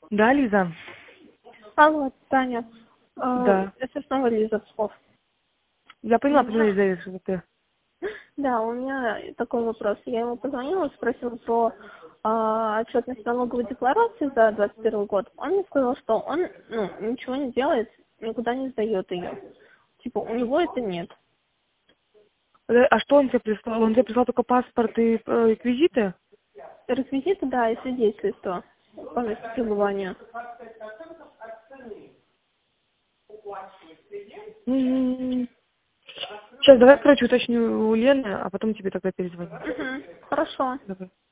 Да, Лиза? Алло, Таня. Да. Это снова Лиза Псков. Я У поняла, меня... Лиза, что ты. Да, у меня такой вопрос. Я ему позвонила, спросила про отчетность налоговой декларации за 2021 год. Он мне сказал, что он ничего не делает, никуда не сдает ее. Типа, у него это нет. А что он тебе прислал? Он тебе прислал только паспорт и реквизиты? Реквизиты, да, и свидетельство по месту пребывания. Сейчас давай, короче, уточню у Лены, а потом тебе тогда перезвоню. Хорошо. Давай.